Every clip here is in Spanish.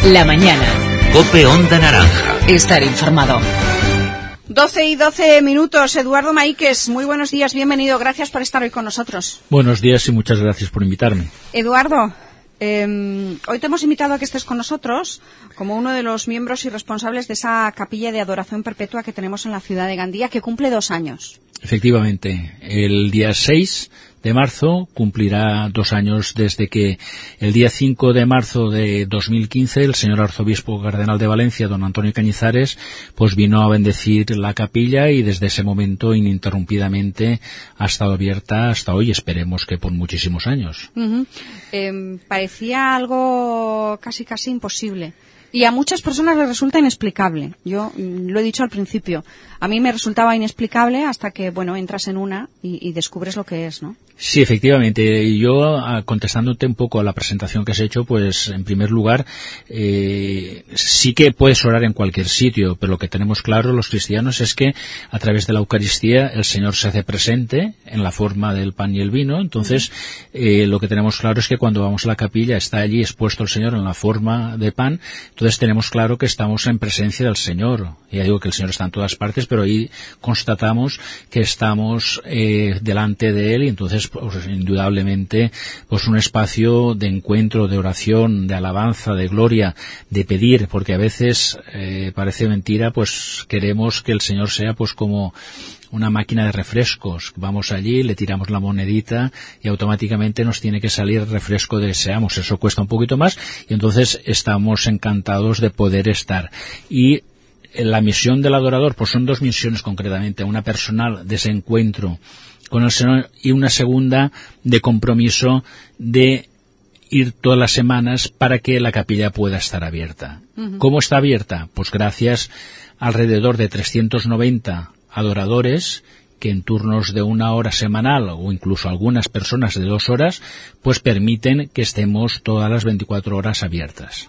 La mañana. COPE Onda Naranja. Estar informado. 12:12. Eduardo Maíquez, muy buenos días, bienvenido, gracias por estar hoy con nosotros. Buenos días y muchas gracias por invitarme. Eduardo, hoy te hemos invitado a que estés con nosotros como uno de los miembros y responsables de esa capilla de adoración perpetua que tenemos en la ciudad de Gandía, que cumple 2 años. Efectivamente, el día 6 de marzo cumplirá 2 años desde que el día 5 de marzo de 2015 el señor arzobispo cardenal de Valencia, don Antonio Cañizares, pues vino a bendecir la capilla y desde ese momento ininterrumpidamente ha estado abierta hasta hoy, esperemos que por muchísimos años. Parecía algo casi imposible. Y a muchas personas les resulta inexplicable. Yo lo he dicho al principio. A mí me resultaba inexplicable hasta que, entras en una y descubres lo que es, ¿no? Sí, efectivamente. Yo, contestándote un poco a la presentación que has hecho, pues, en primer lugar, sí que puedes orar en cualquier sitio, pero lo que tenemos claro los cristianos es que a través de la Eucaristía el Señor se hace presente en la forma del pan y el vino. Entonces, lo que tenemos claro es que cuando vamos a la capilla está allí expuesto el Señor en la forma de pan. Entonces tenemos claro que estamos en presencia del Señor. Ya digo que el Señor está en todas partes, pero ahí constatamos que estamos delante de Él y entonces pues, indudablemente pues un espacio de encuentro, de oración, de alabanza, de gloria, de pedir, porque a veces parece mentira, pues queremos que el Señor sea pues como una máquina de refrescos. Vamos allí, le tiramos la monedita y automáticamente nos tiene que salir el refresco que deseamos. Eso cuesta un poquito más y entonces estamos encantados de poder estar. Y la misión del adorador, pues son 2 misiones concretamente. Una personal de ese encuentro con el Señor y una segunda de compromiso de ir todas las semanas para que la capilla pueda estar abierta. ¿Cómo está abierta? Pues gracias a alrededor de 390 adoradores que en turnos de 1 hora semanal o incluso algunas personas de 2 horas pues permiten que estemos todas las 24 horas abiertas.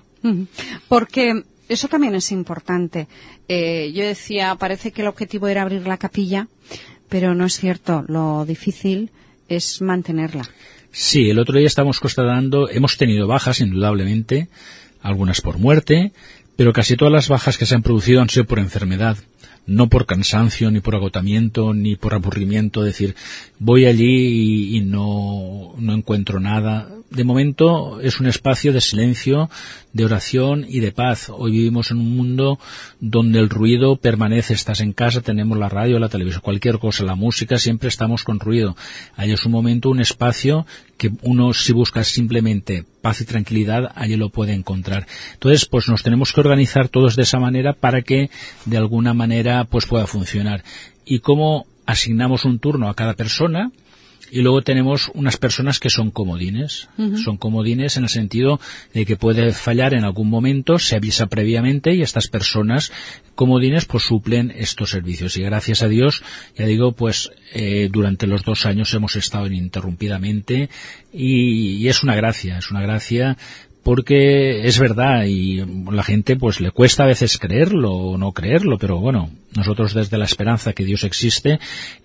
Porque eso también es importante. Yo decía, parece que el objetivo era abrir la capilla, pero no es cierto. Lo difícil es mantenerla. Sí, el otro día estamos constatando, hemos tenido bajas indudablemente, algunas por muerte, pero casi todas las bajas que se han producido han sido por enfermedad. No por cansancio, ni por agotamiento, ni por aburrimiento, decir, voy allí y no encuentro nada. De momento es un espacio de silencio, de oración y de paz. Hoy vivimos en un mundo donde el ruido permanece. Estás en casa, tenemos la radio, la televisión, cualquier cosa, la música, siempre estamos con ruido. Allí es un momento, un espacio que uno, si busca simplemente paz y tranquilidad, allí lo puede encontrar. Entonces, pues nos tenemos que organizar todos de esa manera para que de alguna manera pues pueda funcionar. Y cómo asignamos un turno a cada persona. Y luego tenemos unas personas que son comodines. Son comodines en el sentido de que puede fallar en algún momento, se avisa previamente y estas personas comodines pues suplen estos servicios. Y gracias a Dios, ya digo, pues durante los 2 años hemos estado ininterrumpidamente y es una gracia porque es verdad y la gente pues le cuesta a veces creerlo o no creerlo, pero bueno, nosotros desde la esperanza que Dios existe,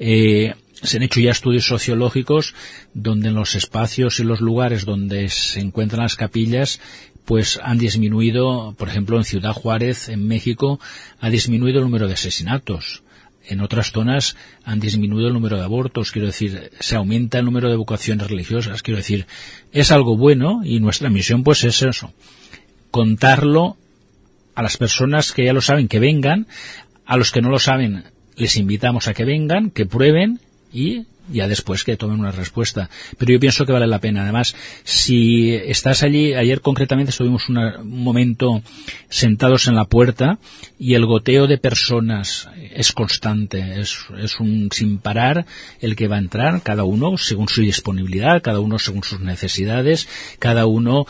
se han hecho ya estudios sociológicos donde en los espacios y los lugares donde se encuentran las capillas pues han disminuido, por ejemplo en Ciudad Juárez, en México, ha disminuido el número de asesinatos. En otras zonas han disminuido el número de abortos, quiero decir, se aumenta el número de vocaciones religiosas, quiero decir, es algo bueno y nuestra misión pues es eso, contarlo a las personas que ya lo saben que vengan, a los que no lo saben les invitamos a que vengan, que prueben y ya después que tomen una respuesta. Pero yo pienso que vale la pena. Además, si estás allí, ayer concretamente estuvimos un momento sentados en la puerta y el goteo de personas es constante, es un sin parar el que va a entrar, cada uno según su disponibilidad, cada uno según sus necesidades, cada uno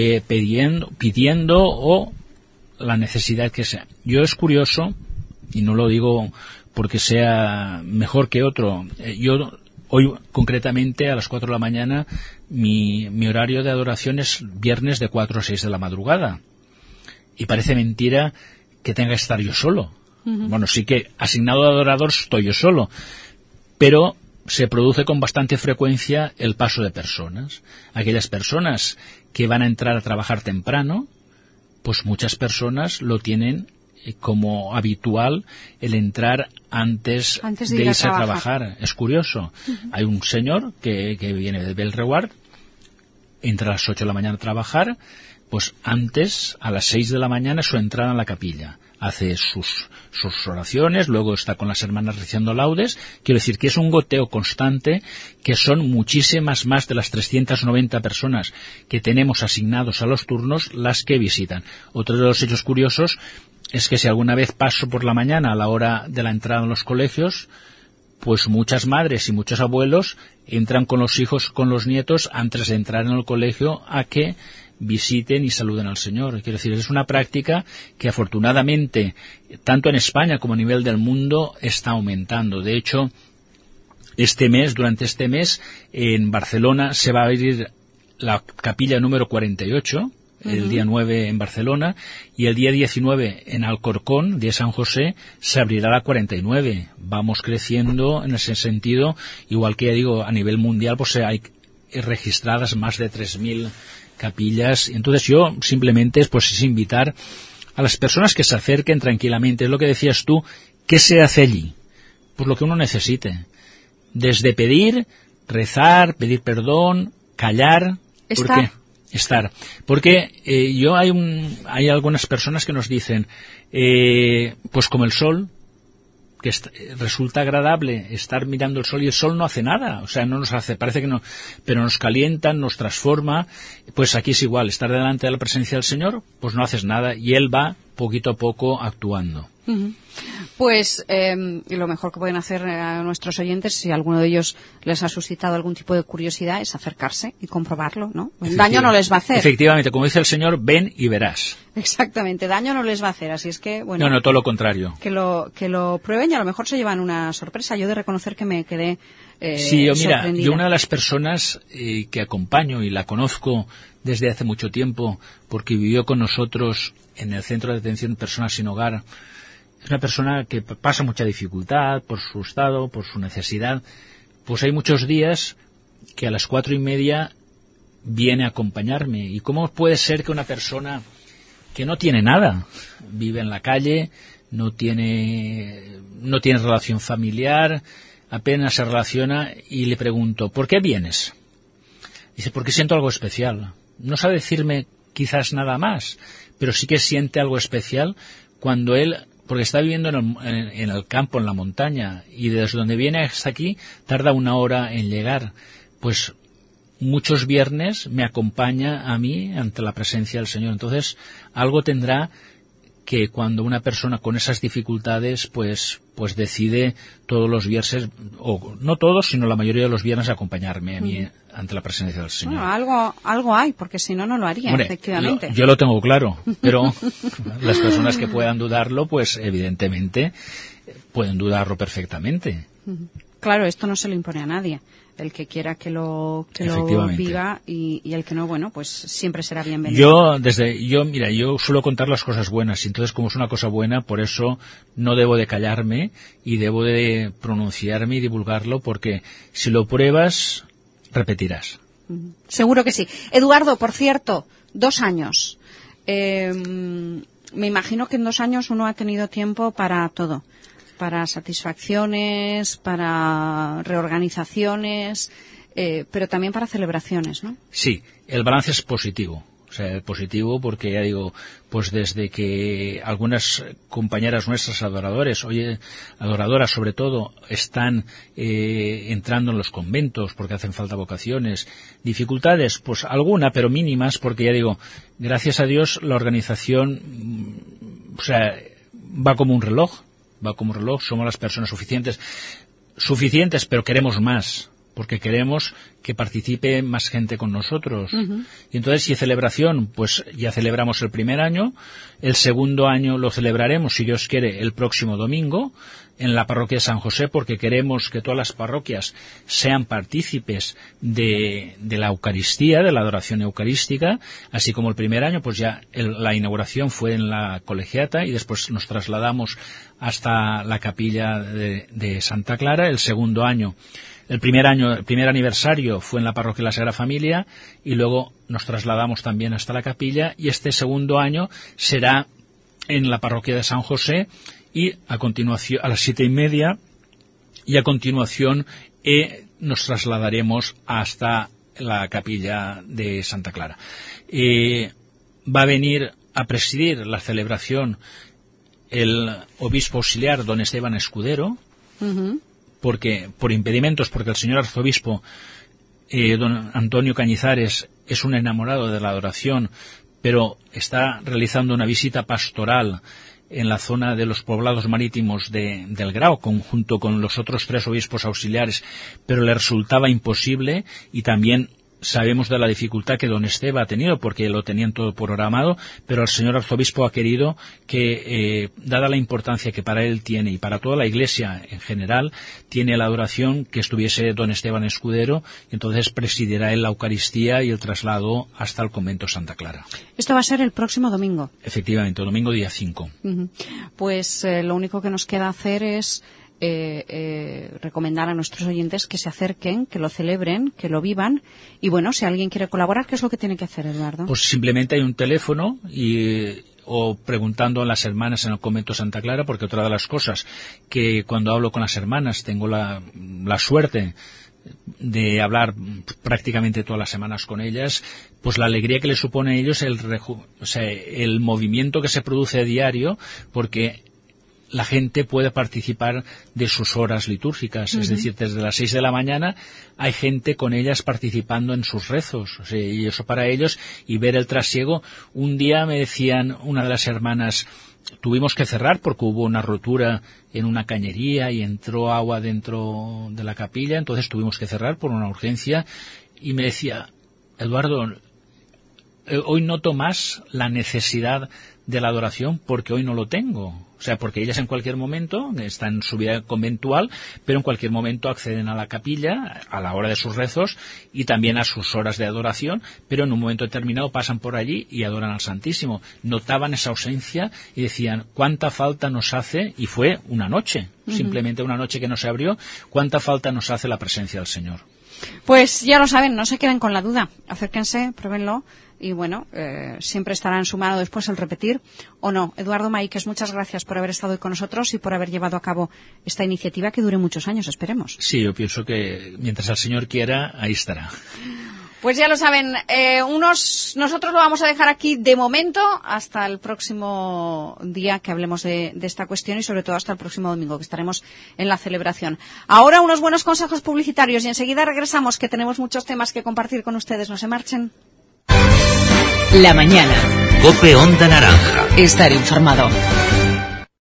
pidiendo o la necesidad que sea. Yo es curioso, y no lo digo porque sea mejor que otro, yo hoy concretamente a las 4 de la mañana mi horario de adoración es viernes de 4 a 6 de la madrugada y parece mentira que tenga que estar yo solo. Bueno, sí que asignado a adorador estoy yo solo, pero se produce con bastante frecuencia el paso de personas. Aquellas personas que van a entrar a trabajar temprano, pues muchas personas lo tienen como habitual el entrar antes de irse a trabajar. Es curioso. Hay un señor que viene de Belreward, entra a las 8 de la mañana a trabajar, pues antes, a las 6 de la mañana, su entrada en la capilla. Hace sus oraciones, luego está con las hermanas rezando laudes. Quiero decir que es un goteo constante, que son muchísimas más de las 390 personas que tenemos asignados a los turnos las que visitan. Otro de los hechos curiosos es que si alguna vez paso por la mañana a la hora de la entrada en los colegios, pues muchas madres y muchos abuelos entran con los hijos, con los nietos, antes de entrar en el colegio, a que visiten y saluden al Señor. Quiero decir, es una práctica que afortunadamente, tanto en España como a nivel del mundo, está aumentando. De hecho, durante este mes, en Barcelona se va a abrir la capilla número 48, el día 9 en Barcelona, y el día 19 en Alcorcón, de San José, se abrirá la 49. Vamos creciendo en ese sentido, igual que ya digo, a nivel mundial, pues hay registradas más de 3.000 capillas. Entonces yo simplemente es invitar a las personas que se acerquen tranquilamente. Es lo que decías tú, ¿qué se hace allí? Pues lo que uno necesite. Desde pedir, rezar, pedir perdón, callar. Estar. Porque hay algunas personas que nos dicen, pues como el sol, que resulta agradable estar mirando el sol, y el sol no hace nada, o sea, no nos hace, parece que no, pero nos calienta, nos transforma. Pues aquí es igual, estar delante de la presencia del Señor, pues no haces nada, y Él va poquito a poco actuando. Pues lo mejor que pueden hacer a nuestros oyentes, si a alguno de ellos les ha suscitado algún tipo de curiosidad, es acercarse y comprobarlo, ¿no? Daño no les va a hacer. Efectivamente, como dice el Señor, ven y verás. Exactamente, daño no les va a hacer, así es que, bueno... No, todo lo contrario. Que lo prueben, y a lo mejor se llevan una sorpresa. Yo de reconocer que me quedé sí, sorprendida. Yo una de las personas que acompaño, y la conozco desde hace mucho tiempo, porque vivió con nosotros en el Centro de Atención de Personas Sin Hogar, es una persona que pasa mucha dificultad por su estado, por su necesidad. Pues hay muchos días que a las 4:30 viene a acompañarme. ¿Y cómo puede ser que una persona que no tiene nada, vive en la calle, no tiene relación familiar, apenas se relaciona, y le pregunto, ¿por qué vienes? Dice, porque siento algo especial. No sabe decirme quizás nada más, pero sí que siente algo especial cuando él, porque está viviendo en el campo, en la montaña, y desde donde viene hasta aquí tarda 1 hora en llegar. Pues muchos viernes me acompaña a mí ante la presencia del Señor. Entonces, algo tendrá que cuando una persona con esas dificultades pues decide todos los viernes, o no todos, sino la mayoría de los viernes, acompañarme a mí ante la presencia del Señor. Bueno, algo hay, porque si no, no lo haría. Hombre, efectivamente. Yo lo tengo claro, pero las personas que puedan dudarlo, pues evidentemente pueden dudarlo perfectamente. Claro, esto no se lo impone a nadie. El que quiera que lo viva, y el que no, bueno, pues siempre será bienvenido. Yo suelo contar las cosas buenas, y entonces, como es una cosa buena, por eso no debo de callarme y debo de pronunciarme y divulgarlo, porque si lo pruebas, repetirás. Seguro que sí. Eduardo, por cierto, 2 años. Me imagino que en 2 años uno ha tenido tiempo para todo. Para satisfacciones, para reorganizaciones, pero también para celebraciones, ¿no? Sí, el balance es positivo. O sea, positivo porque, ya digo, pues desde que algunas compañeras nuestras adoradoras sobre todo, están entrando en los conventos porque hacen falta vocaciones, dificultades, pues alguna, pero mínimas, porque ya digo, gracias a Dios la organización, va como un reloj, somos las personas suficientes, pero queremos más, porque queremos que participe más gente con nosotros. Y entonces, si celebración, pues ya celebramos el primer año, el segundo año lo celebraremos, si Dios quiere, el próximo domingo, en la parroquia de San José, porque queremos que todas las parroquias sean partícipes de la Eucaristía, de la adoración eucarística, así como el primer año, pues ya la inauguración fue en la colegiata, y después nos trasladamos hasta la capilla de Santa Clara. El segundo año El primer aniversario fue en la parroquia de la Sagrada Familia y luego nos trasladamos también hasta la capilla, y este segundo año será en la parroquia de San José, y a continuación a las 7:30, y a continuación nos trasladaremos hasta la capilla de Santa Clara. Va a venir a presidir la celebración el obispo auxiliar don Esteban Escudero, porque por impedimentos, porque el señor arzobispo don Antonio Cañizares es un enamorado de la adoración, pero está realizando una visita pastoral en la zona de los poblados marítimos del Grao, junto con los otros 3 obispos auxiliares, pero le resultaba imposible, y también sabemos de la dificultad que don Esteban ha tenido, porque lo tenían todo programado, pero el señor arzobispo ha querido que, dada la importancia que para él tiene y para toda la Iglesia en general, tiene la adoración, que estuviese don Esteban Escudero, y entonces presidirá él la Eucaristía y el traslado hasta el convento Santa Clara. Esto va a ser el próximo domingo. Efectivamente, domingo día 5. Pues lo único que nos queda hacer es recomendar a nuestros oyentes que se acerquen, que lo celebren, que lo vivan, y bueno, si alguien quiere colaborar, ¿qué es lo que tiene que hacer, Eduardo? Pues simplemente hay un teléfono o preguntando a las hermanas en el convento Santa Clara, porque otra de las cosas que cuando hablo con las hermanas tengo la suerte de hablar prácticamente todas las semanas con ellas, pues la alegría que les supone a ellos el movimiento que se produce a diario, porque la gente puede participar de sus horas litúrgicas, es decir, desde las 6 de la mañana hay gente con ellas participando en sus rezos, y eso para ellos, y ver el trasiego. Un día me decían una de las hermanas, tuvimos que cerrar porque hubo una rotura en una cañería y entró agua dentro de la capilla, entonces tuvimos que cerrar por una urgencia, y me decía, Eduardo, hoy noto más la necesidad de la adoración porque hoy no lo tengo. O sea, porque ellas en cualquier momento están en su vida conventual, pero en cualquier momento acceden a la capilla a la hora de sus rezos y también a sus horas de adoración, pero en un momento determinado pasan por allí y adoran al Santísimo. Notaban esa ausencia y decían, ¿cuánta falta nos hace? Y fue una noche, simplemente una noche que no se abrió, ¿cuánta falta nos hace la presencia del Señor? Pues ya lo saben, no se queden con la duda, acérquense, pruébenlo. Y bueno, siempre estará en su mano después el repetir o no. Eduardo Maíquez, muchas gracias por haber estado hoy con nosotros y por haber llevado a cabo esta iniciativa que dure muchos años, esperemos. Sí, yo pienso que mientras el Señor quiera, ahí estará. Pues ya lo saben, nosotros lo vamos a dejar aquí de momento hasta el próximo día que hablemos de esta cuestión, y sobre todo hasta el próximo domingo que estaremos en la celebración. Ahora unos buenos consejos publicitarios y enseguida regresamos, que tenemos muchos temas que compartir con ustedes. No se marchen. La mañana. COPE Onda Naranja. Estar informado.